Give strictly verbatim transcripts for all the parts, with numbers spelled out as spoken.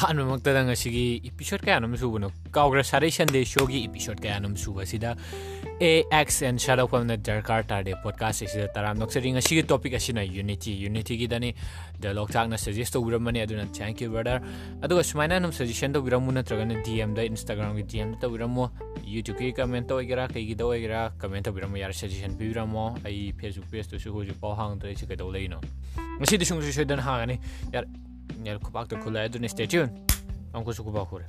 ꯑꯍꯥꯟꯕꯃꯛꯇꯗ ꯉꯁꯤꯒꯤ ꯏꯄꯤꯁꯣꯗ ꯀꯌꯥꯅꯣꯝ ꯁꯨꯕꯅꯣ ꯀꯥꯎꯒ꯭ꯔꯦ ꯁꯥꯔꯩ ꯁꯟꯗꯦ ꯁꯣꯒꯤ ꯏꯄꯤꯁꯣꯗ ꯀꯌꯥꯅꯣꯝ ꯁꯨꯕꯁꯤꯗ ꯑꯦ ꯑꯦꯛꯁ ꯑꯦꯟ ꯁꯥꯗꯣꯛꯐꯝꯅ ꯗꯔꯀꯥꯔ ꯇꯥꯗꯦ ꯄꯣꯗꯀꯥꯁ ꯑꯁꯤꯗ ꯇꯔꯥꯝ ꯅꯣꯛꯆꯔꯤ ꯉꯁꯤꯒꯤ ꯇꯣꯄꯤꯛ ꯑꯁꯤꯅ ꯌꯨꯅꯤꯇꯤ ꯌꯨꯅꯤꯇꯤꯒꯤꯗꯅꯤ ꯗꯥꯏꯂꯣꯛ ꯊꯥꯛꯅ ꯁꯖꯦꯁ ꯇꯧꯕꯤꯔꯝꯕꯅꯤ ꯑꯗꯨꯅ ꯊꯦꯡꯛ ꯌꯨ ꯕ꯭ꯔꯗꯔ ꯑꯗꯨꯒ ꯁꯨꯃꯥꯏꯅ ꯑꯗꯨꯝ ꯁꯖꯦꯁꯟ ꯇꯧꯕꯤꯔꯝꯃꯨ ꯅꯠꯇ꯭ꯔꯒꯅ ꯗꯤ ꯑꯦꯝꯗ ꯏꯟꯁꯇꯥꯒ꯭ꯔꯥꯝꯒꯤ ꯗꯤ ꯑꯦꯝꯗ ꯇꯧꯕꯤꯔꯝꯃꯣ ꯌꯨꯇ꯭ꯌꯨꯕꯀꯤ ꯀꯃꯦꯟꯇ ꯑꯣꯏꯒꯦꯔꯥ ꯀꯩꯒꯤꯗ ꯑꯣꯏꯒꯦꯔꯥ ꯀꯃꯦꯟ ꯇꯧꯕꯤꯔꯝꯃꯣ ꯌꯥꯔꯦ ꯁꯖꯦꯁꯟ ꯄꯤꯕꯤꯔꯝꯃꯣ ꯑꯩ ꯐꯦꯁꯕꯨꯛ ꯄꯦꯖꯇꯨꯁꯨ ꯍꯧꯖꯤꯛꯐꯥꯎ ꯍꯥꯡꯗ꯭ꯔꯦ ꯀꯩꯗꯧ ꯂꯩꯅꯣ ꯉꯁꯤꯗꯤ ꯁꯨꯡꯁꯣꯏ ꯁꯣꯏꯗꯅ ꯍꯥꯡꯒꯅꯤ ꯌꯥꯔꯦ ꯌꯥꯔꯦ ꯈꯨꯄꯥꯛꯇ ꯈꯨꯜꯂꯛꯑꯦ ꯑꯗꯨꯅ ꯁ꯭ꯇꯦ ꯇ꯭ꯌꯨꯟ ꯑꯃꯨꯛꯀꯁꯨ ꯈꯨꯄꯥꯛ ꯈꯨꯔꯦ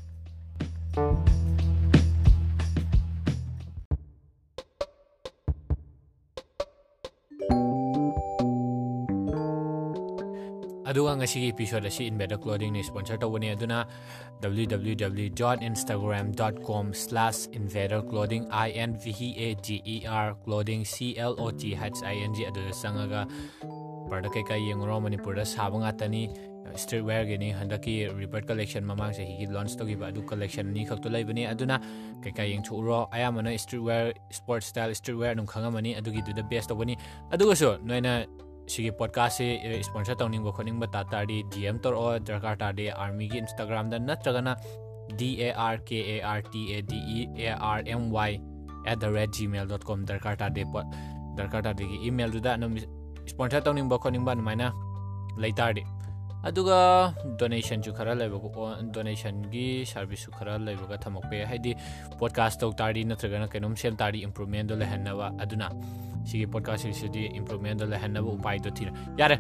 ꯑꯗꯨꯒ ꯉꯁꯤꯒꯤ ꯏꯄꯤꯁꯣꯗ ꯑꯁꯤ ꯏꯟꯚꯦꯗꯔ ꯀ꯭ꯂꯣꯗꯤꯡꯅ ꯁ꯭ꯄꯣꯟꯁꯔ ꯇꯧꯕꯅꯤ ꯑꯗꯨꯅ W W W dot Instagram dot com slash invader clothing I N V A G E R clothing C L O T H I N G ꯑꯗꯨꯗ ꯆꯪꯉꯒ ꯄ꯭ꯔꯗꯛ ꯀꯩꯀꯥ ꯌꯦꯡꯉꯨꯔꯣ ꯃꯅꯤꯄꯨꯔꯗ ꯁꯥꯕ ꯉꯥꯛꯇꯅꯤ ꯁ꯭ꯇ꯭ꯔꯤꯠ ꯋꯦꯌꯔꯒꯤꯅꯤ ꯍꯟꯗꯛꯀꯤ ꯔꯤꯕꯔꯠ ꯀꯂꯦꯛꯁꯟ ꯃꯃꯥꯡ ꯆꯍꯤꯒꯤ ꯂꯣꯟꯆ ꯇꯧꯈꯤꯕ ꯑꯗꯨ ꯀꯂꯦꯛꯁꯟ ꯑꯅꯤ ꯈꯛꯇ ꯂꯩꯕꯅꯤ ꯑꯗꯨꯅ ꯀꯩꯀꯥ ꯌꯦꯡꯊꯣꯛꯎꯔꯣ ꯑꯌꯥꯝꯕꯅ street wear sport style street wear ꯑꯗꯨꯝ ꯈꯪꯉꯝꯃꯅꯤ ꯑꯗꯨꯒꯤꯗꯨꯗ ꯕꯦꯁ ꯇꯧꯕꯅꯤ ꯑꯗꯨꯒꯁꯨ ꯅꯣꯏꯅ ꯁꯤꯒꯤ ꯄꯣꯗꯀꯥꯁꯁꯤ ꯁ꯭ꯄꯣꯟꯁꯔ ꯇꯧꯅꯤꯡꯕ ꯈꯣꯠꯅꯤꯡꯕ ꯇꯥ ꯇꯥꯔꯗꯤ ꯗꯤ ꯑꯦꯝ ꯇꯧꯔꯛꯑꯣ ꯗꯔꯀꯥꯔ ꯇꯥꯔꯗꯤ ꯑꯥꯔꯃꯤꯒꯤ ꯏꯟꯁꯇꯥꯒ꯭ꯔꯥꯝꯗ ꯅꯠꯇ꯭ꯔꯒꯅ D A R K A R T A D E A R M Y at the rate gmail dot com ꯗꯔꯀꯥꯔ ꯇꯥꯗꯦ ꯄꯣꯠ ꯗꯔꯀꯥꯔ ꯇꯥꯗꯦꯒꯤ ꯏꯃꯦꯜꯗꯨꯗ ꯑꯗꯨꯝ ꯁ꯭ꯄꯣꯟꯁꯔ ꯇꯧꯅꯤꯡꯕ ꯈꯣꯠꯅꯤꯡꯕ ꯑꯗꯨꯃꯥꯏꯅ ꯂꯩꯇꯥꯔꯗꯤ ꯑꯗꯨꯒ ꯗꯣꯅꯦꯁꯟꯁꯨ ꯈꯔ ꯂꯩꯕꯀꯣ ꯗꯣꯅꯦꯁꯟꯒꯤ ꯁꯥꯔꯚꯤꯁꯁꯨ ꯈꯔ ꯂꯩꯕꯒ ꯊꯝꯃꯛꯄ ꯌꯥꯏ ꯍꯥꯏꯗꯤ ꯄꯣꯗꯀꯥꯁ ꯇꯧ ꯇꯥꯔꯗꯤ ꯅꯠꯇ꯭ꯔꯒꯅ ꯀꯩꯅꯣꯝ ꯁꯦꯝ ꯇꯥꯔꯗꯤ ꯏꯝꯄ꯭ꯔꯨꯚꯃꯦꯟꯗꯣ ꯂꯩꯍꯟꯅꯕ ꯑꯗꯨꯅ ꯁꯤꯒꯤ ꯄꯣꯗꯀꯥꯁꯁꯤꯗꯤ ꯏꯝꯄ꯭ꯔꯨꯚꯃꯦꯟꯗꯣ ꯂꯩꯍꯟꯅꯕ ꯎꯄꯥꯏꯗꯣ ꯊꯤꯔ ꯌꯥꯔꯦ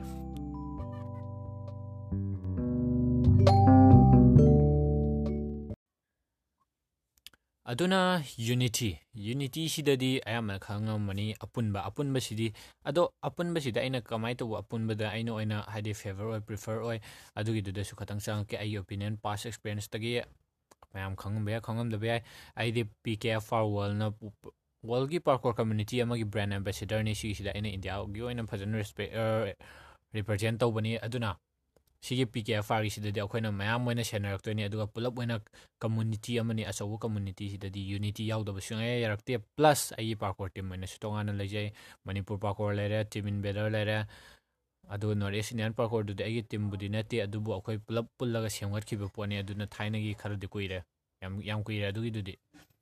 ꯑꯗꯨꯅ ꯌꯨꯅꯤꯇꯤ ꯌꯨꯅꯤꯇꯤꯁꯤꯗꯗꯤ ꯑꯌꯥꯝꯕꯅ ꯈꯪꯉꯝꯃꯅꯤ ꯑꯄꯨꯟꯕ ꯑꯄꯨꯟꯕꯁꯤꯗꯤ ꯑꯗꯣ ꯑꯄꯨꯟꯕꯁꯤꯗ ꯑꯩꯅ ꯀꯃꯥꯏꯅ ꯇꯧꯕ ꯑꯄꯨꯟꯕꯗ ꯑꯩꯅ ꯑꯣꯏꯅ ꯍꯥꯏꯗꯤ ꯐꯦꯚꯔ ꯑꯣꯏ ꯄ꯭ꯔꯤꯐꯔ ꯑꯣꯏ ꯑꯗꯨꯒꯤꯗꯨꯗꯁꯨ ꯈꯇꯪ ꯆꯪꯉꯛꯀꯦ ꯑꯩꯒꯤ ꯑꯣꯄꯤꯅꯤꯌꯟ ꯄꯥꯁ ꯑꯦꯛꯁꯄꯤꯔꯤꯌꯦꯟꯁꯇꯒꯤ ꯃꯌꯥꯝ ꯈꯪꯉꯝꯕ ꯌꯥꯏ ꯈꯪꯉꯝꯗꯕ ꯌꯥꯏ ꯑꯩꯗꯤ ꯄꯤ ꯀꯦ ꯑꯦꯐ ꯑꯥꯔ ꯋꯥꯔꯜꯅ ꯋꯥꯔꯜꯒꯤ ꯄꯥꯔꯀꯣꯔ ꯀꯝꯃ꯭ꯌꯨꯅꯤꯇꯤ ꯑꯃꯒꯤ ꯕ꯭ꯔꯥꯟ ꯑꯦꯝꯕꯦꯁꯤꯗꯔꯅꯤ ꯁꯤꯒꯤꯁꯤꯗ ꯑꯩꯅ ꯏꯟꯗꯤꯌꯥꯒꯤ ꯑꯣꯏꯅ ꯐꯖꯅ ꯔꯦꯁꯄꯦꯛ ꯔꯤꯄ꯭ꯔꯖꯦꯟ ꯇꯧꯕꯅꯤ ꯑꯗꯨꯅ ꯁꯤꯒꯤ ꯄꯤ ꯀꯦ ꯑꯦꯐ ꯑꯥꯔꯒꯤꯁꯤꯗꯗꯤ ꯑꯩꯈꯣꯏꯅ ꯃꯌꯥꯝ ꯑꯣꯏꯅ ꯁꯦꯟꯅꯔꯛꯇꯣꯏꯅꯤ ꯑꯗꯨꯒ ꯄꯨꯂꯞ ꯑꯣꯏꯅ ꯀꯝꯃꯨꯅꯤꯇꯤ ꯑꯃꯅꯤ ꯑꯆꯧꯕ ꯀꯝꯃꯨꯅꯤꯇꯤꯁꯤꯗꯗꯤ ꯌꯨꯅꯤꯇꯤ ꯌꯥꯎꯗꯕ ꯁꯨꯡꯌꯥ ꯌꯥꯔꯛꯇꯦ ꯄ꯭ꯂꯁ ꯑꯩꯒꯤ ꯄꯥꯔꯀꯣꯔ ꯇꯤꯝ ꯑꯣꯏꯅꯁꯨ ꯇꯣꯉꯥꯟꯅ ꯂꯩꯖꯩ ꯃꯅꯤꯄꯨꯔ ꯄꯥꯔꯀꯣꯔ ꯂꯩꯔꯦ ꯇꯤꯝ ꯏꯟꯚꯦꯗꯔ ꯂꯩꯔꯦ ꯑꯗꯨꯒ ꯅꯣꯔꯠ ꯏꯁ ꯏꯟꯗꯤꯌꯥꯟ ꯄꯥꯔꯀꯣꯔꯗꯨꯗꯤ ꯑꯩꯒꯤ ꯇꯤꯝꯕꯨꯗꯤ ꯅꯠꯇꯦ ꯑꯗꯨꯕꯨ ꯑꯩꯈꯣꯏ ꯄꯨꯂꯞ ꯄꯨꯜꯂꯒ ꯁꯦꯝꯒꯠꯈꯤꯕ ꯄꯣꯠꯅꯤ ꯑꯗꯨꯅ ꯊꯥꯏꯅꯒꯤ ꯈꯔꯗꯤ ꯀꯨꯏꯔꯦ ꯌꯥꯝ ꯌꯥꯝ ꯀꯨꯏꯔꯦ ꯑꯗꯨꯒꯤꯗꯨꯗꯤ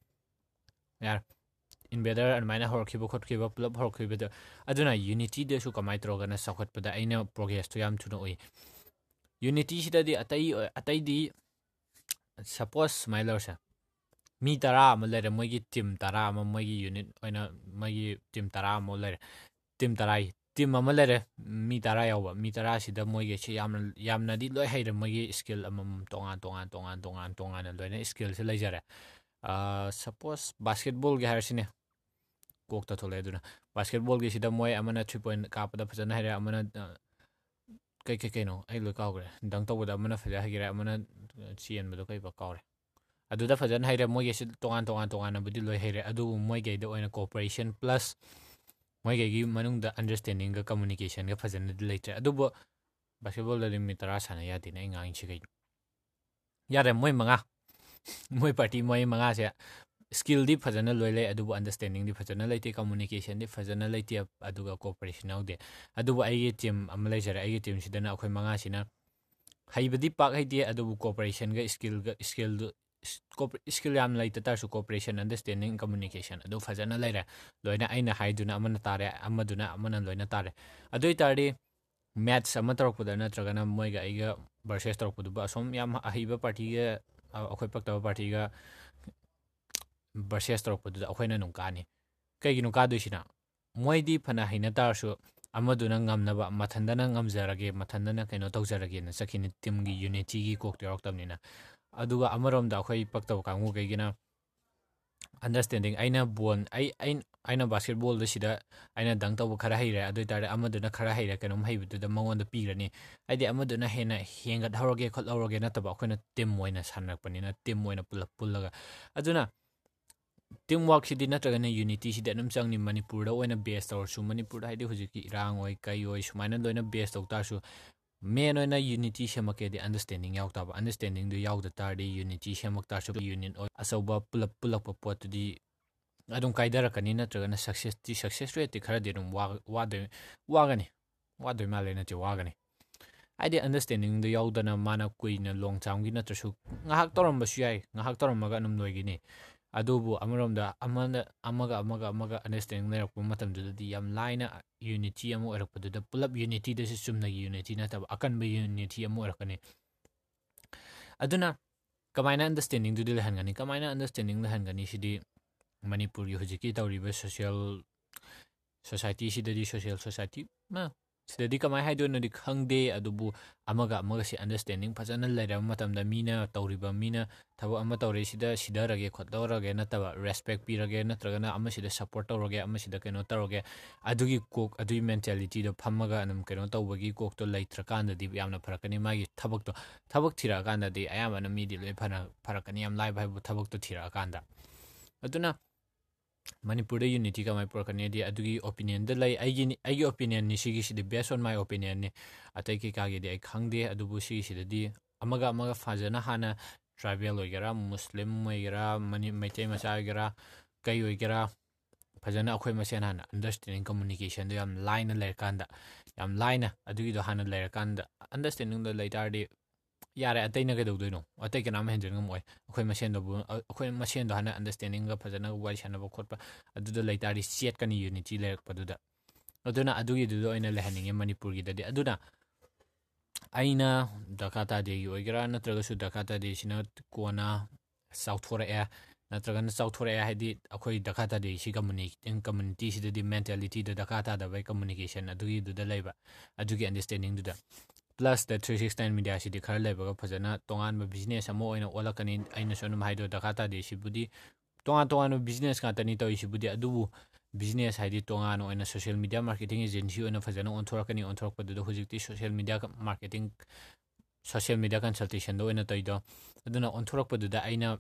ꯌꯥꯔꯦ ꯏꯟꯚꯦꯗꯔ ꯑꯗꯨꯃꯥꯏꯅ ꯍꯧꯔꯛꯈꯤꯕ ꯈꯣꯠꯈꯤꯕ ꯄꯨꯂꯞ ꯍꯧꯔꯛꯈꯤꯕꯗ ꯑꯗꯨꯅ ꯌꯨꯅꯤꯇꯤꯗꯁꯨ ꯀꯃꯥꯏꯅ ꯇꯧꯔꯒꯅ ꯆꯥꯎꯈꯠꯄꯗ ꯑꯩꯅ ꯄ꯭ꯔꯣꯒ꯭ꯔꯦꯁꯇꯣ ꯌꯥꯝ ꯊꯨꯅ ꯎꯏ ꯌꯨꯅꯤꯇꯤꯁꯤꯗꯗꯤ ꯑꯇꯩ ꯑꯇꯩꯗꯤ ꯁꯄꯣꯁ ꯁꯨꯃꯥꯏꯅ ꯂꯧꯔꯁꯦ ꯃꯤ ꯇꯔꯥ ꯑꯃ ꯂꯩꯔꯦ ꯃꯣꯏꯒꯤ ꯇꯤꯝ ꯇꯔꯥ ꯑꯃ ꯃꯣꯏꯒꯤ ꯌꯨꯅꯤꯠ ꯑꯣꯏꯅ ꯃꯣꯏꯒꯤ ꯇꯤꯝ ꯇꯔꯥ ꯑꯃ ꯂꯩꯔꯦ ꯇꯤꯝ ꯇꯔꯥ ꯇꯤꯝ ꯑꯃ ꯂꯩꯔꯦ ꯃꯤ ꯇꯔꯥ ꯌꯥꯎꯕ ꯃꯤ ꯇꯔꯥꯁꯤꯗ ꯃꯣꯏꯒꯤꯁꯤ ꯌꯥꯝꯅ ꯌꯥꯝꯅꯗꯤ ꯂꯣꯏ ꯍꯩꯔꯦ ꯃꯣꯏꯒꯤ ꯏꯁꯀꯤꯜ ꯑꯃꯃꯝ ꯇꯣꯉꯥꯟ ꯇꯣꯉꯥꯟ ꯇꯣꯉꯥꯟ ꯇꯣꯉꯥꯟ ꯇꯣꯉꯥꯟꯅ ꯂꯣꯏꯅ ꯏꯁꯀꯤꯜꯁꯦ ꯂꯩꯖꯔꯦ ꯁꯄꯣꯁ ꯕꯥꯁꯀꯦꯠꯕꯣꯜꯒꯤ ꯍꯥꯏꯔꯁꯤꯅꯦ ꯀꯣꯛꯇ ꯊꯣꯛꯂꯛꯑꯦ ꯑꯗꯨꯅ ꯕꯥꯁꯀꯦꯠꯕꯣꯜꯒꯤꯁꯤꯗ ꯃꯣꯏ ꯑꯃꯅ ꯊ꯭ꯔꯤ ꯄꯣꯏꯟ ꯀꯥꯞꯄꯗ ꯐꯖꯅ ꯍꯩꯔꯦ ꯑꯃꯅ ꯀꯩ ꯀꯩ ꯀꯩꯅꯣ ꯑꯩ ꯂꯣꯏ ꯀꯥꯎꯈ꯭ꯔꯦ ꯗꯪ ꯇꯧꯕꯗ ꯑꯃꯅ ꯐꯖ ꯍꯩꯒꯦꯔꯦ ꯑꯃꯅ ꯆꯦꯟꯕꯗꯣ ꯀꯩꯕ ꯀꯥꯎꯔꯦ ꯑꯗꯨꯗ ꯐꯖꯅ ꯍꯩꯔꯦ ꯃꯣꯏꯒꯩꯁꯤ ꯇꯣꯉꯥꯟ ꯇꯣꯉꯥꯟ ꯇꯣꯉꯥꯟꯅꯕꯨꯗꯤ ꯂꯣꯏ ꯍꯩꯔꯦ ꯑꯗꯨꯕꯨ ꯃꯣꯏꯒꯩꯗ ꯑꯣꯏꯅ ꯀooperation ꯄ꯭ꯂꯁ ꯃꯣꯏꯒꯩꯒꯤ ꯃꯅꯨꯡꯗ ꯑꯟꯗꯔꯁꯇꯦꯟꯗꯤꯡꯒ ꯀꯝꯃꯨꯅꯤꯀꯦꯁꯟꯒ ꯐꯖꯅꯗꯤ ꯂꯩꯇ꯭ꯔꯦ ꯑꯗꯨꯕꯨ ꯕꯥꯁꯀꯦꯠꯕꯣꯜꯗꯗꯤ ꯃꯤꯅꯤꯠ ꯇꯔꯥ ꯁꯥꯟꯅ ꯌꯥꯗꯦꯅꯦ ꯑꯩ ꯉꯥꯡꯉꯤꯁꯤ ꯀꯩꯅꯣ ꯌꯥꯔꯦ ꯃꯣꯏ ꯃꯉꯥ ꯃꯣꯏ ꯄꯥꯔꯇꯤ ꯃꯣꯏ ꯃꯉꯥꯁꯦ ꯁ꯭ꯀꯤꯜꯗꯤ ꯐꯖꯅ ꯂꯣꯏ ꯂꯩ ꯑꯗꯨꯕꯨ ꯑꯟꯗꯔꯁꯇꯦꯟꯗꯤꯡꯗꯤ ꯐꯖꯅ ꯂꯩꯇꯦ ꯀꯝꯃꯨꯅꯤꯀꯦꯁꯟꯗꯤ ꯐꯖꯅ ꯂꯩꯇꯦ ꯑꯗꯨꯒ ꯀooperation ꯌꯥꯎꯗꯦ ꯑꯗꯨꯕꯨ ꯑꯩꯒꯤ ꯇꯤꯝ ꯑꯃ ꯂꯩꯖꯔꯦ ꯑꯩꯒꯤ ꯇꯤꯝꯁꯤꯗꯅ ꯑꯩꯈꯣꯏ ꯃꯉꯥꯁꯤꯅ ꯍꯩꯕꯗꯤ ꯄꯥꯛ ꯍꯩꯇꯦ ꯑꯗꯨꯕꯨ ꯀooperationꯒ ꯁ꯭ꯀꯤꯜꯒ ꯁ꯭ꯀꯤꯜꯗꯨ ꯁ꯭ꯀꯤꯜ ꯌꯥꯝꯅ ꯂꯩꯇ ꯇꯥꯔꯁꯨ ꯀooperation ꯑꯟꯗꯔꯁꯇꯦꯟꯗꯤꯡ ꯀꯝꯃꯨꯅꯤꯀꯦꯁꯟ ꯑꯗꯨ ꯐꯖꯅ ꯂꯩꯔꯦ ꯂꯣꯏꯅ ꯑꯩꯅ ꯍꯥꯏꯗꯨꯅ ꯑꯃꯅ ꯇꯥꯔꯦ ꯑꯃꯗꯨꯅ ꯑꯃꯅ ꯂꯣꯏꯅ ꯇꯥꯔꯦ ꯑꯗꯨ ꯑꯣꯏ ꯇꯥꯔꯗꯤ ꯃꯦꯠꯁ ꯑꯃ ꯇꯧꯔꯛꯄꯗ ꯅꯠꯇ꯭ꯔꯒꯅ ꯃꯣꯏꯒ ꯑꯩꯒ ꯚꯔꯁꯦꯁ ꯇꯧꯔꯛꯄꯗꯨꯕꯨ ꯑꯁꯣꯝ ꯌꯥꯝ ꯑꯍꯩꯕ ꯄꯥꯔꯇꯤꯒ ꯑꯩꯈꯣꯏ ꯄꯛꯇꯕ ꯄꯥꯔꯇꯤꯒ ꯚꯔꯁꯦꯁ ꯇꯧꯔꯛꯄꯗꯨꯗ ꯑꯩꯈꯣꯏꯅ ꯑꯗꯨꯝ ꯀꯥꯅꯤ ꯀꯩꯒꯤꯅꯣ ꯀꯥꯗꯣꯏꯁꯤꯅ ꯃꯣꯏꯗꯤ ꯐꯅ ꯍꯩꯅ ꯇꯥꯔꯁꯨ ꯑꯃꯗꯨꯅ ꯉꯝꯅꯕ ꯃꯊꯟꯇꯅ ꯉꯝꯖꯔꯒꯦ ꯃꯊꯟꯇꯅ ꯀꯩꯅꯣ ꯇꯧꯖꯔꯒꯦꯅ ꯆꯠꯈꯤꯅꯤ ꯇꯤꯝꯒꯤ ꯌꯨꯅꯤꯇꯤꯒꯤ ꯀꯣꯛꯇ ꯌꯥꯎꯔꯛꯇꯕꯅꯤꯅ ꯑꯗꯨꯒ ꯑꯃꯔꯣꯝꯗ ꯑꯩꯈꯣꯏ ꯄꯛꯇꯕ ꯀꯥꯡꯕꯨꯈꯩꯒꯤꯅ ꯑꯟꯗꯔꯁꯇꯦꯟꯗꯤꯡ ꯑꯩꯅ ꯕꯣꯜ ꯑꯩ ꯑꯩꯅ ꯕꯥꯁꯀꯦꯠꯕꯣꯜꯗ ꯁꯤꯗ ꯑꯩꯅ ꯗꯪ ꯇꯧꯕ ꯈꯔ ꯍꯩꯔꯦ ꯑꯗꯨ ꯑꯣꯏ ꯇꯥꯔꯗꯤ ꯑꯃꯗꯨꯅ ꯈꯔ ꯍꯩꯔꯦ ꯀꯩꯅꯣꯝ ꯍꯩꯕꯗꯨꯗ ꯃꯉꯣꯟꯗ ꯄꯤꯈ꯭ꯔꯅꯤ ꯍꯥꯏꯗꯤ ꯑꯃꯗꯨꯅ ꯍꯦꯟꯅ ꯍꯦꯟꯒꯠꯍꯧꯔꯒꯦ ꯈꯣꯠꯍꯧꯔꯒꯦ ꯅꯠꯇꯕ ꯑꯩꯈꯣꯏꯅ ꯇꯤꯝ ꯑꯣꯏꯅ ꯁꯥꯟꯅꯔꯛꯄꯅꯤꯅ ꯇꯤꯝ ꯑꯣꯏꯅ ꯄꯨꯜꯂꯞ ꯄꯨꯜꯂꯒ ꯑꯗꯨꯅ ꯇꯤꯝ ꯋꯥꯔꯛꯁꯤꯗꯤ ꯅꯠꯇ꯭ꯔꯒꯅ ꯌꯨꯅꯤꯇꯤꯁꯤꯗꯤ ꯑꯗꯨꯝ ꯆꯪꯅꯤ ꯃꯅꯤꯄꯨꯔꯗ ꯑꯣꯏꯅ ベース ꯇꯧꯔꯁꯨ ꯃꯅꯤꯄꯨꯔꯗ ꯍꯥꯏꯗꯤ ꯍꯧꯖꯤꯛꯀꯤ ꯏꯔꯥꯡ ꯑꯣꯏ ꯀꯩ ꯑꯣꯏ ꯁꯨꯃꯥꯏꯅ ꯂꯣꯏꯅ ベース ꯇꯧ ꯇꯥꯔꯁꯨ ꯃꯦꯟ ꯑꯣꯏꯅ ꯌꯨꯅꯤꯇꯤ ꯁꯦꯝꯃꯛꯀꯦꯗꯤ ꯑꯟꯗꯔꯁꯇꯦꯟꯗꯤꯡ ꯌꯥꯎ ꯇꯥꯕ ꯑꯟꯗꯔꯁꯇꯦꯟꯗꯤꯡꯗꯨ ꯌꯥꯎꯗ ꯇꯥꯔꯗꯤ ꯌꯨꯅꯤꯇꯤ ꯁꯦꯝꯃꯛ ꯇꯥꯔꯁꯨ ꯌꯨꯅꯤꯠ ꯑꯆꯧꯕ ꯄꯨꯂꯞ ꯄꯨꯜꯂꯛꯄ ꯄꯣꯠꯇꯨꯗꯤ ꯑꯗꯨꯝ ꯀꯥꯏꯊꯔꯛꯀꯅꯤ ꯅꯠꯇ꯭ꯔꯒꯅ ꯁꯛꯁꯦꯁꯇꯤ ꯁꯛꯁꯦꯁ ꯔꯦꯠꯇꯤ ꯈꯔꯗꯤ ꯑꯗꯨꯝ ꯋꯥꯗꯣꯏ ꯋꯥꯒꯅꯤ ꯋꯥꯗꯣꯏ ꯃꯥꯜꯂꯦ ꯅꯠꯇꯦ ꯋꯥꯒꯅꯤ ꯍꯥꯏꯗꯤ ꯑꯟꯗꯔꯁꯇꯦꯟꯗꯤꯡꯗꯣ ꯌꯥꯎꯗꯅ ꯃꯥꯅ ꯀꯨꯏꯅ ꯂꯣꯡ ꯇꯥꯔꯝꯒꯤ ꯅꯠꯇ꯭ꯔꯁꯨ ꯉꯥꯏꯍꯥꯛ ꯇꯧꯔꯝꯕꯁꯨ ꯌꯥꯏ ꯉꯥꯏꯍꯥꯛ ꯇꯧꯔꯝꯃꯒ ꯑꯗꯨꯝ ꯂꯣꯏꯒꯤꯅꯤ ꯑꯗꯨꯕꯨ ꯑꯃꯔꯣꯝꯗ ꯑꯃꯅ ꯑꯃꯒ ꯑꯃꯒ ꯑꯃꯒ ꯑꯟꯗꯔꯁꯇꯦꯟꯗꯤꯡ ꯂꯩꯔꯛꯄ ꯃꯇꯝꯗꯨꯗꯗꯤ ꯌꯥꯝ ꯂꯥꯏꯅ ꯌꯨꯅꯤꯇꯤ ꯑꯃ ꯑꯣꯏꯔꯛꯄꯗꯨꯗ ꯄꯨꯂꯞ ꯌꯨꯅꯤꯇꯤꯗꯁꯨ ꯆꯨꯝꯅꯒꯤ ꯌꯨꯅꯤꯇꯤ ꯅꯠꯇꯕ ꯑꯀꯟꯕ ꯌꯨꯅꯤꯇꯤ ꯑꯃ ꯑꯣꯏꯔꯛꯀꯅꯤ ꯑꯗꯨꯅ ꯀꯃꯥꯏꯅ ꯑꯟꯗꯔꯁꯇꯦꯟꯗꯤꯡꯗꯨꯗꯤ ꯂꯩꯍꯟꯒꯅꯤ ꯀꯃꯥꯏꯅ ꯑꯟꯗꯔꯁꯇꯦꯟꯗꯤꯡ ꯂꯩꯍꯟꯒꯅꯤ ꯁꯤꯗꯤ ꯃꯅꯤꯄꯨꯔꯒꯤ ꯍꯧꯖꯤꯛꯀꯤ ꯇꯧꯔꯤꯕ ꯁꯣꯁꯤꯌꯦꯜ ꯁꯣꯁꯥꯏꯇꯤꯁꯤꯗꯗꯤ ꯁꯣꯁꯤꯌꯦꯜ ꯁꯣꯁꯥꯏꯇꯤ ꯁꯤꯗꯗꯤ ꯀꯃꯥꯏꯅ ꯍꯥꯏꯗꯣꯏꯅꯣꯗꯤ ꯈꯪꯗꯦ ꯑꯗꯨꯕꯨ ꯑꯃꯒ ꯑꯃꯒꯁꯤ ꯑꯟꯗꯔꯁꯇꯦꯟꯗꯤꯡ ꯐꯖꯅ ꯂꯩꯔꯕ ꯃꯇꯝꯗ ꯃꯤꯅ ꯇꯧꯔꯤꯕ ꯃꯤꯅ ꯊꯕꯛ ꯑꯃ ꯇꯧꯔꯦ ꯁꯤꯗ ꯁꯤꯙꯔꯒꯦ ꯈꯣꯠꯇꯧꯔꯒꯦ ꯅꯠꯇꯕ ꯔꯦꯁꯄꯦꯛ ꯄꯤꯔꯒꯦ ꯅꯠꯇ꯭ꯔꯒꯅ ꯑꯃꯁꯤꯗ ꯁꯞꯄꯣꯔꯠ ꯇꯧꯔꯒꯦ ꯑꯃꯁꯤꯗ ꯀꯩꯅꯣ ꯇꯧꯔꯒꯦ ꯑꯗꯨꯒꯤ ꯀꯣꯛ ꯑꯗꯨꯒꯤ ꯃꯦꯟꯇꯦꯂꯤꯇꯤꯗꯣ ꯐꯝꯃꯒ ꯑꯗꯨꯝ ꯀꯩꯅꯣ ꯇꯧꯕꯒꯤ ꯀꯣꯛꯇꯣ ꯂꯩꯇ꯭ꯔꯀꯥꯟꯗꯗꯤ ꯌꯥꯝꯅ ꯐꯔꯛꯀꯅꯤ ꯃꯥꯒꯤ ꯊꯕꯛꯇꯣ ꯊꯕꯛ ꯊꯤꯔꯛꯑꯀꯥꯟꯗꯗꯤ ꯑꯌꯥꯝꯕꯅ ꯃꯤꯗꯤ ꯂꯣꯏ ꯐꯅ ꯐꯔꯛꯀꯅꯤ ꯌꯥꯝ ꯂꯥꯏꯕ ꯍꯥꯏꯕꯨ ꯊꯕꯛꯇꯣ ꯊꯤꯔꯛꯑꯀꯥꯟꯗ ꯑꯗꯨꯅ ꯃꯅꯤꯄꯨꯔꯗ ꯌꯨꯅꯤꯇꯤ ꯀꯃꯥꯏꯅ ꯄꯨꯔꯛꯀꯅꯤ ꯍꯥꯏꯗꯤ ꯑꯗꯨꯒꯤ ꯑꯣꯄꯤꯅꯤꯌꯟꯗ ꯂꯩ ꯑꯩꯒꯤ ꯑꯩꯒꯤ ꯑꯣꯄꯤꯅꯤꯌꯟꯅꯤ ꯁꯤꯒꯤꯁꯤꯗꯤ ꯕꯦꯁ ꯑꯣꯟ ꯃꯥꯏ ꯑꯣꯄꯤꯅꯤꯌꯟꯅꯤ ꯑꯇꯩ ꯀꯩꯀꯥꯒꯤꯗꯤ ꯑꯩ ꯈꯪꯗꯦ ꯑꯗꯨꯕꯨ ꯁꯤꯒꯤꯁꯤꯗꯗꯤ ꯑꯃꯒ ꯑꯃꯒ ꯐꯖꯅ ꯍꯥꯟꯅ ꯇ꯭ꯔꯥꯏꯕꯦꯜ ꯑꯣꯏꯒꯦꯔꯥ ꯃꯨꯁꯂꯤꯝ ꯑꯣꯏꯒꯦꯔꯥ ꯃꯩꯇꯩ ꯃꯆꯥ ꯑꯣꯏꯒꯦꯔꯥ ꯀꯩ ꯑꯣꯏꯒꯦꯔꯥ ꯐꯖꯅ ꯑꯩꯈꯣꯏ ꯃꯁꯦꯟ ꯍꯥꯟꯅ ꯑꯟꯗꯔꯁꯇꯦꯟꯗꯤꯡ ꯀꯝꯃꯨꯅꯤꯀꯦꯁꯟꯗꯣ ꯌꯥꯝ ꯂꯥꯏꯅ ꯂꯩꯔꯀꯥꯟꯗ ꯌꯥꯝ ꯂꯥꯏꯅ ꯑꯗꯨꯒꯤꯗꯣ ꯍꯥꯟꯅ ꯂꯩꯔꯀꯥꯟꯗ ꯑꯟꯗꯔꯁꯇꯦꯟꯗꯤꯡꯗꯣ ꯂꯩ ꯇꯥꯔꯗꯤ ꯌꯥꯔꯦ ꯑꯇꯩꯅ ꯀꯩꯗꯧꯗꯣꯏꯅꯣ ꯑꯇꯩ ꯀꯅꯥꯝ ꯍꯦꯟꯖꯤꯟ ꯉꯝꯃꯣꯏ ꯑꯩꯈꯣꯏ ꯃꯁꯦꯟꯗꯕꯨ ꯑꯩꯈꯣꯏ ꯃꯁꯦꯟꯗꯣ ꯍꯥꯟꯅ ꯑꯟꯗꯔꯁꯇꯦꯟꯗꯤꯡꯒ ꯐꯖꯅ ꯋꯥꯔꯤ ꯁꯥꯟꯅꯕ ꯈꯣꯠꯄ ꯑꯗꯨꯗ ꯂꯩꯇꯥꯔꯗꯤ ꯆꯦꯠꯀꯅꯤ ꯌꯨꯅꯤꯇꯤ ꯂꯩꯔꯛꯄꯗꯨꯗ ꯑꯗꯨꯅ ꯑꯗꯨꯒꯤꯗꯨꯗ ꯑꯣꯏꯅ ꯂꯩꯍꯟꯅꯤꯡꯉꯦ ꯃꯅꯤꯄꯨꯔꯒꯤꯗꯗꯤ ꯑꯗꯨꯅ ꯑꯩꯅ ꯗꯔꯀꯥꯔ ꯇꯥꯗꯦꯒꯤ ꯑꯣꯏꯒꯦꯔꯥ ꯅꯠꯇ꯭ꯔꯒꯁꯨ ꯗꯔꯀꯥꯔ ꯇꯥꯗꯦꯁꯤꯅ ꯀꯣꯟꯅ ꯆꯥꯎꯊꯣꯔꯛꯑꯦ ꯅꯠꯇ꯭ꯔꯒꯅ ꯆꯥꯎꯊꯣꯔꯛꯑꯦ ꯍꯥꯏꯗꯤ ꯑꯩꯈꯣꯏ ꯗꯔꯀꯥꯔ ꯇꯥꯗꯦ ꯁꯤ ꯀꯝꯃꯨꯅꯤꯇꯤꯁꯤꯗꯗꯤ ꯃꯦꯟꯇꯦꯂꯤꯇꯤꯗ ꯗꯔꯀꯥꯔ ꯇꯥꯗꯕꯒꯤ ꯀꯝꯃꯨꯅꯤꯀꯦꯁꯟ ꯑꯗꯨꯒꯤꯗꯨꯗ ꯂꯩꯕ ꯑꯗꯨꯒꯤ ꯑꯟꯗꯔꯁꯇꯦꯟꯗꯤꯡꯗꯨꯗ ꯄ꯭ꯂꯁꯇ ꯊ꯭ꯔꯤ ꯁꯤꯛꯁ ꯅꯥꯏꯟ ꯃꯤꯗꯤꯌꯥꯁꯤꯗꯤ ꯈꯔ ꯂꯩꯕꯒ ꯐꯖꯅ ꯇꯣꯉꯥꯟꯕ ꯕꯤꯖꯤꯅꯦꯁ ꯑꯃ ꯑꯣꯏꯅ ꯑꯣꯜꯂꯛꯀꯅꯤ ꯑꯩꯅꯁꯨ ꯑꯗꯨꯝ ꯍꯥꯏꯗꯣ ꯗꯔꯀꯥꯔ ꯇꯥꯗꯦ ꯁꯤꯕꯨꯗꯤ ꯇꯣꯉꯥꯟ ꯇꯣꯉꯥꯟꯕ ꯕꯤꯖꯤꯅꯦꯁ ꯉꯥꯛꯇꯅꯤ ꯇꯧꯔꯤꯁꯤꯕꯨꯗꯤ ꯑꯗꯨꯕꯨ ꯕꯤꯖꯤꯅꯦꯁ ꯍꯥꯏꯗꯤ ꯇꯣꯉꯥꯟꯅ ꯑꯣꯏꯅ ꯁꯣꯁꯤꯌꯦꯜ ꯃꯤꯗꯤꯌꯥ ꯃꯥꯔꯀꯦꯇꯤꯡ ꯑꯦꯖꯦꯟꯁꯤ ꯑꯣꯏꯅ ꯐꯖꯅ ꯑꯣꯟꯊꯣꯔꯛꯀꯅꯤ ꯑꯣꯟꯊꯣꯔꯛꯄꯗꯨꯗ ꯍꯧꯖꯤꯛꯇꯤ social media marketing social media ꯀꯟꯁꯜꯇꯦꯁꯟꯗ ꯑꯣꯏꯅ ꯇꯧꯔꯤꯗꯣ ꯑꯗꯨꯅ ꯑꯣꯟꯊꯣꯔꯛꯄꯗꯨꯗ ꯑꯩꯅ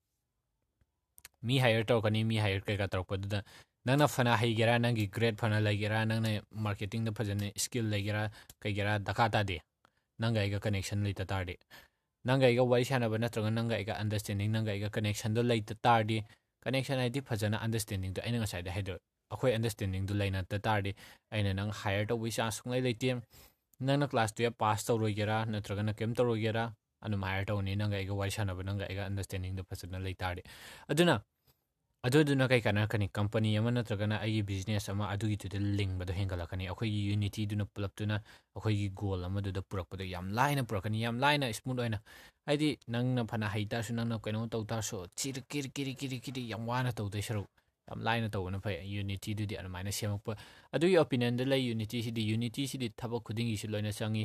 ꯃꯤ ꯍꯥꯏꯌꯔ ꯇꯧꯔꯛꯀꯅꯤ ꯃꯤ ꯍꯥꯏꯌꯔ ꯀꯩꯀꯥ ꯇꯧꯔꯛꯄꯗꯨꯗ ꯅꯪꯅ ꯐꯅ ꯍꯩꯒꯦꯔꯥ ꯅꯪꯒꯤ ꯒ꯭ꯔꯦꯗ ꯐꯅ ꯂꯩꯒꯦꯔꯥ ꯅꯪꯅ ꯃꯥꯔꯀꯦꯇꯤꯡꯗ ꯐꯖꯅ ꯏꯁꯀꯤꯜ ꯂꯩꯒꯦꯔꯥ ꯀꯩꯒꯦꯔꯥ ꯗꯔꯀꯥꯔ ꯇꯥꯗꯦ ꯅꯪꯒ ꯑꯩꯒ ꯀꯅꯦꯛꯁꯟ ꯂꯩꯇ ꯇꯥꯔꯗꯤ ꯅꯪꯒ ꯑꯩꯒ ꯋꯥꯔꯤ ꯁꯥꯟꯅꯕ ꯅꯠꯇ꯭ꯔꯒ ꯅꯪꯒ ꯑꯩꯒ ꯑꯟꯗꯔꯁꯇꯦꯟꯗꯤꯡ ꯅꯪꯒ ꯑꯩꯒ ꯀꯅꯦꯛꯁꯟꯗꯣ ꯂꯩꯇ ꯇꯥꯔꯗꯤ ꯀꯅꯦꯛꯁꯟ ꯍꯥꯏꯗꯤ ꯐꯖꯅ ꯑꯟꯗꯔꯁꯇꯦꯟꯗꯤꯡꯗꯣ ꯑꯩꯅ ꯉꯁꯥꯏꯗ ꯍꯥꯏꯗꯣ ꯑꯩꯈꯣꯏ ꯑꯟꯗꯔꯁꯇꯦꯟꯗꯤꯡꯗꯨ ꯂꯩꯅꯗ ꯇꯥꯔꯗꯤ ꯑꯩꯅ ꯅꯪ ꯍꯥꯏꯌꯔ ꯇꯧꯕꯒꯤ ꯆꯥꯟꯁ ꯁꯨꯡꯂꯩ ꯂꯩꯇꯦ ꯅꯪꯅ ꯀ꯭ꯂꯥꯁ ꯇꯨꯌꯦꯜꯞ ꯄꯥꯁ ꯇꯧꯔꯣꯏꯒꯦꯔꯥ ꯅꯠꯇ꯭ꯔꯒꯅ ꯀꯩꯝ ꯇꯧꯔꯣꯏꯒꯦꯔꯥ ꯑꯗꯨꯝ ꯍꯥꯏꯌꯔ ꯇꯧꯅꯤ ꯅꯪꯒ ꯑꯩꯒ ꯋꯥꯔꯤ ꯁꯥꯟꯅꯕ ꯅꯪꯒ ꯑꯩꯒ ꯑꯟꯗꯔꯁꯇꯦꯟꯗꯤꯡꯗꯣ ꯐꯖꯅ ꯂꯩ ꯇꯥꯔꯗꯤ ꯑꯗꯨꯅ ꯑꯗꯨꯗꯨꯅ ꯀꯩ ꯀꯥꯟꯅꯔꯛꯀꯅꯤ ꯀꯝꯄꯅꯤ ꯑꯃ ꯅꯠꯇ꯭ꯔꯒꯅ ꯑꯩꯒꯤ ꯕꯤꯖꯤꯅꯦꯁ ꯑꯃ ꯑꯗꯨꯒꯤꯗꯨꯗ ꯂꯤꯡꯕꯗꯣ ꯍꯦꯟꯒꯠꯂꯛꯀꯅꯤ ꯑꯩꯈꯣꯏꯒꯤ ꯌꯨꯅꯤꯇꯤꯗꯨꯅ ꯄꯨꯂꯞꯇꯨꯅ ꯑꯩꯈꯣꯏꯒꯤ ꯒꯣꯜ ꯑꯃꯗꯨꯗ ꯄꯨꯔꯛꯄꯗꯣ ꯌꯥꯝ ꯂꯥꯏꯅ ꯄꯨꯔꯛꯀꯅꯤ ꯌꯥꯝ ꯂꯥꯏꯅ ꯏꯁꯃꯨꯠ ꯑꯣꯏꯅ ꯍꯥꯏꯗꯤ ꯅꯪꯅ ꯐꯅ ꯍꯩꯇꯥꯔꯁꯨ ꯅꯪꯅ ꯀꯩꯅꯣ ꯇꯧ ꯇꯥꯔꯁꯨ ꯆꯤꯔꯤ ꯀꯤꯔꯤ ꯀꯤꯔꯤ ꯀꯤꯔꯤ ꯀꯤꯔꯤ ꯌꯥꯝ ꯋꯥꯅ ꯇꯧꯗꯣꯏ ꯁꯔꯨꯛ ꯌꯥꯝ ꯂꯥꯏꯅ ꯇꯧꯕꯅ ꯐꯩ ꯌꯨꯅꯤꯇꯤꯗꯨꯗꯤ ꯑꯗꯨꯃꯥꯏꯅ ꯁꯦꯝꯃꯛꯄ ꯑꯗꯨꯒꯤ ꯑꯣꯄꯤꯅꯤꯌꯟꯗ ꯂꯩ ꯌꯨꯅꯤꯇꯤꯁꯤꯗꯤ ꯌꯨꯅꯤꯇꯤꯁꯤꯗꯤ ꯊꯕꯛ ꯈꯨꯗꯤꯡꯒꯤꯁꯨ ꯂꯣꯏꯅ ꯆꯪꯉꯤ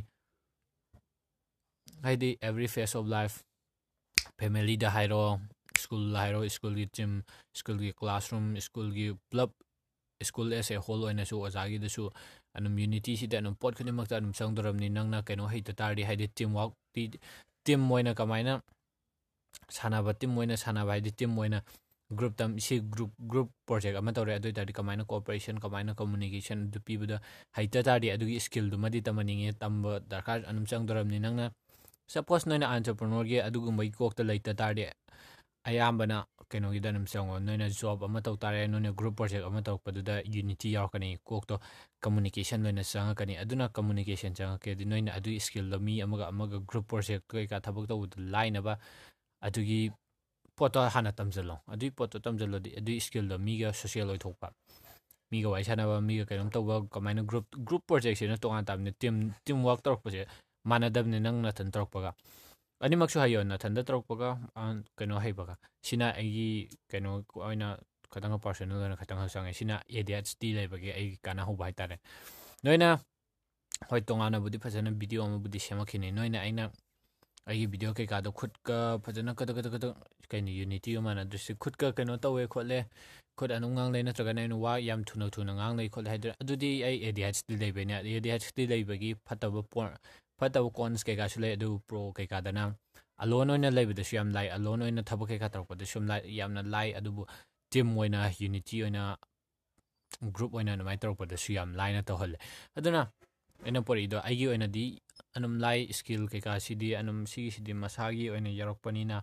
ꯍꯥꯏꯗꯤ ꯑꯦꯕ꯭ꯔꯤ ꯐꯦꯁ ꯑꯣꯐ ꯂꯥꯏꯐ ꯐꯦꯃꯤꯂꯤꯗ ꯍꯥꯏꯔꯣ ꯁ꯭ꯀꯨꯜ ꯍꯥꯏꯔꯣ ꯁ꯭ꯀꯨꯜꯒꯤ ꯇꯤꯝ ꯁ꯭ꯀꯨꯜꯒꯤ ꯀ꯭ꯂꯥꯁꯔꯨꯝ ꯁ꯭ꯀꯨꯜꯒꯤ ꯄꯨꯂꯞ ꯁ꯭ꯀꯨꯜ ꯑꯦꯁ ꯑꯦ ꯍꯣꯜ ꯑꯣꯏꯅꯁꯨ ꯑꯣꯖꯥꯒꯤꯗꯁꯨ ꯑꯗꯨꯝ ꯌꯨꯅꯤꯇꯤꯁꯤꯗ ꯑꯗꯨꯝ ꯄꯣꯠ ꯈꯨꯗꯤꯡꯃꯛꯇ ꯑꯗꯨꯝ ꯆꯪꯗꯣꯔꯕꯅꯤ ꯅꯪꯅ ꯀꯩꯅꯣ ꯍꯩꯇ ꯇꯥꯔꯗꯤ ꯍꯥꯏꯗꯤ ꯇꯤꯝ ꯋꯥꯛꯇꯤ ꯇꯤꯝ ꯑꯣꯏꯅ ꯀꯃꯥꯏꯅ ꯁꯥꯟꯅꯕ ꯇꯤꯝ ꯑꯣꯏꯅ ꯁꯥꯟꯅꯕ ꯍꯥꯏꯗꯤ ꯇꯤꯝ ꯑꯣꯏꯅ ꯒ꯭ꯔꯨꯞꯇ ꯁꯤ ꯒ꯭ꯔꯨꯞ ꯒ꯭ꯔꯨꯞ ꯄ꯭ꯔꯣꯖꯦꯛ ꯑꯃ ꯇꯧꯔꯦ ꯑꯗꯨ ꯑꯣꯏ ꯇꯥꯔꯗꯤ ꯀꯃꯥꯏꯅ ꯀꯣꯑꯣꯄꯔꯦꯁꯟ ꯀꯃꯥꯏꯅ ꯀꯝꯃꯨꯅꯤꯀꯦꯁꯟ ꯑꯗꯨ ꯄꯤꯕꯗ ꯍꯩꯇ ꯇꯥꯔꯗꯤ ꯑꯗꯨꯒꯤ ꯏꯁꯀꯤꯜꯗꯨꯃꯗꯤ ꯇꯝꯍꯟꯅꯤꯡꯉꯦ ꯇꯝꯕ ꯗꯔꯀꯥꯔ ꯑꯗꯨꯝ ꯆꯪꯗꯣꯔꯕꯅꯤ ꯅꯪꯅ ꯁꯄꯣꯁ ꯅꯣꯏꯅ ꯑꯟꯇꯔꯄ꯭ꯔꯅꯣꯔꯒꯤ ꯑꯗꯨꯒꯨꯝꯕꯒꯤ ꯀꯣꯛꯇ ꯂꯩꯇ ꯇꯥꯔꯗꯤ ꯑꯌꯥꯝꯕꯅ ꯀꯩꯅꯣꯒꯤꯗ ꯑꯗꯨꯝ ꯆꯪꯉꯣ ꯅꯣꯏꯅ ꯖꯣꯕ ꯑꯃ ꯇꯧ ꯇꯥꯔꯦ ꯅꯣꯏꯅ ꯒ꯭ꯔꯨꯞ ꯄ꯭ꯔꯣꯖꯦꯛ ꯑꯃ ꯇꯧꯔꯛꯄꯗꯨꯗ ꯌꯨꯅꯤꯇꯤ ꯌꯥꯎꯔꯛꯀꯅꯤ ꯀꯣꯛꯇꯣ ꯀꯝꯃꯨꯅꯤꯀꯦꯁꯟ ꯂꯣꯏꯅ ꯆꯪꯉꯛꯀꯅꯤ ꯑꯗꯨꯅ ꯀꯝꯃꯨꯅꯤꯀꯦꯁꯟ ꯆꯪꯉꯛꯀꯦꯗꯤ ꯅꯣꯏꯅ ꯑꯗꯨꯒꯤ ꯏꯁꯀꯤꯜꯗꯣ ꯃꯤ ꯑꯃꯒ ꯑꯃꯒ ꯒ꯭ꯔꯨꯞ ꯄ꯭ꯔꯣꯖꯦꯛ ꯀꯩꯀꯥ ꯊꯕꯛ ꯇꯧꯕꯗ ꯂꯥꯏꯅꯕ ꯑꯗꯨꯒꯤ ꯄꯣꯠꯇꯣ ꯍꯥꯟꯅ ꯇꯝꯁꯤꯜꯂꯣ ꯑꯗꯨꯒꯤ ꯄꯣꯠꯇꯣ ꯇꯝꯁꯤꯜꯂꯗꯤ ꯑꯗꯨꯒꯤ ꯏꯁꯀꯤꯜꯗꯣ ꯃꯤꯒ ꯁꯣꯁꯤꯌꯦꯜ ꯑꯣꯏꯊꯣꯛꯄ ꯃꯤꯒ ꯋꯥꯔꯤ ꯁꯥꯟꯅꯕ ꯃꯤꯒ ꯀꯩꯅꯣꯝ ꯇꯧꯕ ꯀꯃꯥꯏꯅ ꯒ꯭ꯔꯨꯞ ꯒ꯭ꯔꯨꯞ ꯄ꯭ꯔꯣꯖꯦꯛꯁꯤꯅ ꯇꯣꯉꯥꯟ ꯇꯥꯕꯅꯤ ꯇꯤꯝ ꯇꯤꯝ ꯋꯥꯔꯛ ꯇꯧꯔꯛꯄꯁꯦ ꯃꯥꯟꯅꯗꯕꯅꯤ ꯅꯪ ꯅꯊꯟ ꯇꯧꯔꯛꯄꯒ ꯑꯅꯤꯃꯛꯁꯨ ꯍꯩꯌꯣ ꯅꯊꯟꯗ ꯇꯧꯔꯛꯄꯒ ꯀꯩꯅꯣ ꯍꯩꯕꯒ ꯁꯤꯅ ꯑꯩꯒꯤ ꯀꯩꯅꯣ ꯑꯣꯏꯅ ꯈꯤꯇꯪ ꯄꯥꯔꯁꯣꯅꯦꯜ ꯑꯣꯏꯅ ꯈꯤꯇꯪ ꯆꯪꯉꯦ ꯁꯤꯅ ꯑꯦ ꯗꯤ ꯑꯩꯆ ꯗꯤ ꯂꯩꯕꯒꯤ ꯑꯩꯒꯤ ꯀꯥꯟꯅꯍꯧꯕ ꯍꯥꯏꯇꯥꯔꯦ ꯅꯣꯏꯅ ꯍꯣꯏ ꯇꯣꯉꯥꯟꯅꯕꯨꯗꯤ ꯐꯖꯅ ꯚꯤꯗꯤꯑꯣ ꯑꯃꯕꯨꯗꯤ ꯁꯦꯝꯃꯛꯈꯤꯅꯤ ꯅꯣꯏꯅ ꯑꯩꯅ ꯑꯩꯒꯤ ꯚꯤꯗꯤꯑꯣ ꯀꯩꯀꯥꯗꯣ ꯈꯨꯠꯀ ꯐꯖꯅ ꯀꯗꯛ ꯀꯗꯛ ꯀꯗꯛ ꯀꯩꯅꯣ ꯌꯨꯅꯤꯇꯤꯒ ꯃꯥꯟꯅꯗ꯭ꯔꯤꯁꯦ ꯈꯨꯠꯀ ꯀꯩꯅꯣ ꯇꯧꯋꯦ ꯈꯣꯠꯂꯦ ꯈꯨꯠ ꯑꯗꯨꯝ ꯉꯥꯡꯂꯩ ꯅꯠꯇ꯭ꯔꯒꯅ ꯑꯩꯅ ꯋꯥ ꯌꯥꯝ ꯊꯨꯅ ꯊꯨꯅ ꯉꯥꯡꯂꯩ ꯈꯣꯠꯂꯦ ꯍꯥꯏꯗ꯭ꯔꯦ ꯑꯗꯨꯗꯤ ꯑꯩ ꯑꯦ ꯗꯤ ꯑꯩꯆ ꯗꯤ ꯂꯩꯕꯩꯅꯦ ꯑꯦ ꯗꯤ ꯑꯩꯆ ꯗꯤ ꯂꯩꯕꯒꯤ ꯐꯠꯇꯕ ꯄꯣꯏꯟ ꯐꯠꯇꯕ ꯀꯣꯟꯁ ꯀꯩꯀꯥꯁꯨ ꯂꯩ ꯑꯗꯨ ꯄ꯭ꯔꯣ ꯀꯩꯀꯥꯗꯅ ꯑꯂꯣꯟ ꯑꯣꯏꯅ ꯂꯩꯕꯗꯁꯨ ꯌꯥꯝ ꯂꯥꯏ ꯑꯂꯣꯟ ꯑꯣꯏꯅ ꯊꯕꯛ ꯀꯩꯀꯥ ꯇꯧꯔꯛꯄꯗꯁꯨ ꯌꯥꯝ ꯂꯥꯏ ꯌꯥꯝꯅ ꯂꯥꯏ ꯑꯗꯨꯕꯨ ꯇꯤꯝ ꯑꯣꯏꯅ ꯌꯨꯅꯤꯇꯤ ꯑꯣꯏꯅ ꯒ꯭ꯔꯨꯞ ꯑꯣꯏꯅ ꯑꯗꯨꯃꯥꯏꯅ ꯇꯧꯔꯛꯄꯗꯁꯨ ꯌꯥꯝ ꯂꯥꯏꯅ ꯇꯧꯍꯜꯂꯦ ꯑꯗꯨꯅ ꯑꯩꯅ ꯄꯣꯔꯛꯏꯗꯣ ꯑꯩꯒꯤ ꯑꯣꯏꯅꯗꯤ ꯑꯗꯨꯝ ꯂꯥꯏ ꯏꯁꯀꯤꯜ ꯀꯩꯀꯥꯁꯤꯗꯤ ꯑꯗꯨꯝ ꯁꯤꯒꯤꯁꯤꯗꯤ ꯃꯁꯥꯒꯤ ꯑꯣꯏꯅ ꯌꯥꯎꯔꯛꯄꯅꯤꯅ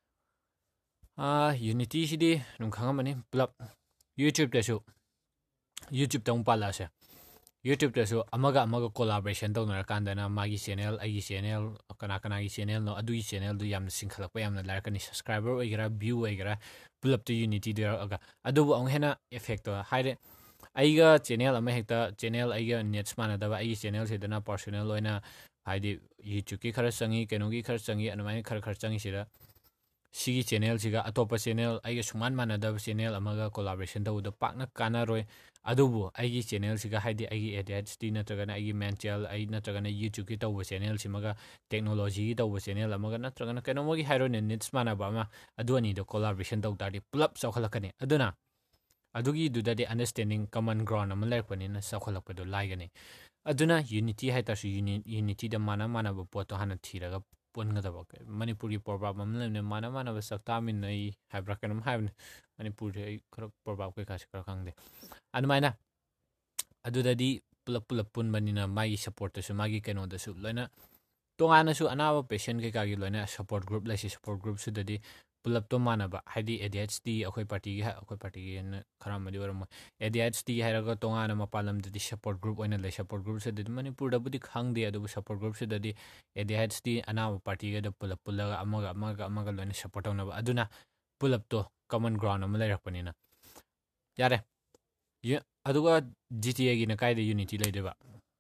ꯌꯨꯅꯤꯇꯤꯁꯤꯗꯤ ꯑꯗꯨꯝ ꯈꯪꯉꯝꯃꯅꯤ ꯄꯨꯂꯞ ꯌꯨꯇ꯭ꯌꯨꯕꯇꯁꯨ ꯌꯨꯇ꯭ꯌꯨꯕꯇ ꯑꯃꯨꯛ ꯄꯥꯜꯂꯛꯑꯁꯦ YouTube tasu amaga amaga collaboration tawnarakandana magi channel aigi channel kana kana gi channel no adui channel du yamna singkhalakpa yamna larakani subscriber oigera view oigera pulap to unity der aga adubu ang hena effect to haide aiga channel ama hekta channel aiga nets manadaba aigi channel sedana personal oina haide YouTube ki khara changi kenogi khara changi anumai khara khara changi sida sigi channel siga atopa channel aiga suman manadaba channel amaga collaboration tawuda pakna kana roi adubu aigi channel siga haidi aigi A D H D natragana aigi mental ai natragana YouTube ki tawba channel simaga technology ki tawba channel amaga natragana kenomogi hairone nits manaba ama aduani do collaboration taw tadi pulap chawkhalakani aduna adugi dudadi understanding common ground ama lerpanina chawkhalakpado laigani aduna unity haitasu unity da mana mana ba poto hana thiraga pungadaba manipuri proverb amne mana mana ba saktamin nai habra kanam habne manipuri khara proverb kai khas khara khangde anumaina adudadi pulap pulap pun banina magi support to su magi keno da su loina tongana su anawa patient ke kagi loina support group lai support group su dadi pulap to manaba haidi A D H D akhoi party gi akhoi party gi khara madi waram A D H D hairaga tongana mapalam dadi support group oina lai support group su dadi manipur da budi khangde adu support group su dadi A D H D anawa party ga da pulap pulaga amaga amaga amaga loina support ona ba aduna pulap to common ground am lai rakpanina yare aduga G T A gi na kaida unity lai deba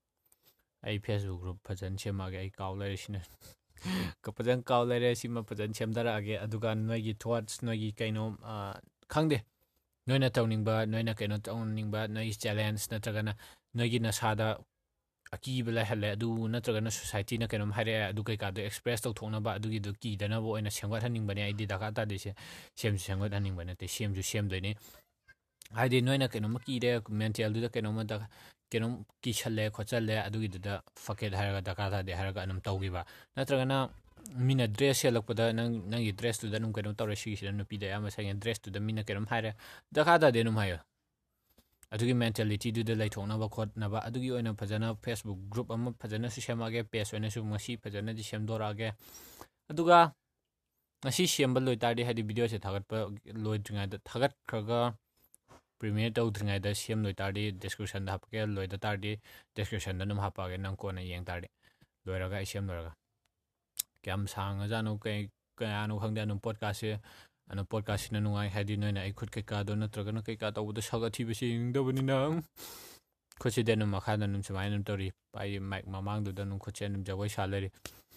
ai Facebook group phajan chemage ai kaw lai sina ka phajan kaw lai re sima phajan chemdara age aduga noi thoughts noi gi kaino khangde noina tawning ba noina kaino tawning ba noi challenge natragana noi gi nasada aki bela hale adu natragana society na kaino hare adu kai ka do express taw thongna ba adu gi do ki dana bo ina sengwat haning bani ai di daka ta de se sem sengwat haning bani te sem ju sem doini haide noina kaino maki de mental du da kaino ma da kaino ki challe khochalle adu gi da faket haraga daka ta de haraga anum tawgi ba natragana mina dress helakpada nang nang gi dress tu da num kaino tawre si sida nupi da yama sang dress tu da mina kaino hare daka ta de num hayo adugi mentality du da lai thongna ba khot na ba adugi oina phajana Facebook group amma phajana su semage page oina su ngasi phajana di semdora ge aduga ngasi sembal loi tardi hadi video se thagat pa loi dringa da thagat khaga premiere taw dringa da sem loi tardi description da hapke loi da tardi description da num hapage nang ko na yeng tardi loi raga sem loraga kyam sang janu kai kayanu khangda num podcast se anu podcast na nungai hadi noina ai khut kai ka do natraga na kai ka taw da saga thi bisi ingdabani na khochi de num makha na num samai num tori pai mic mamang du da num khoche num jagoi salari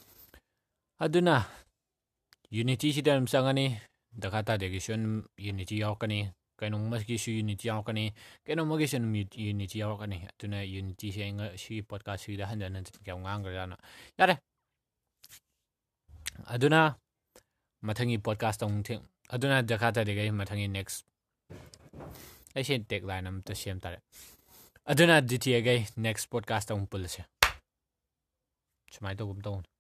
aduna unity si da num sangani dakata de gison unity yakani kaino maski su unity yakani kaino magi sen unity yakani aduna unity se nga si podcast si da handa nan kyam ngang gra na yare aduna mathangi podcast tong thing aduna dakata de gai mathangi next ai sen tagline am to sem tare aduna G T A gai next podcast tong pulse chumai to gum tong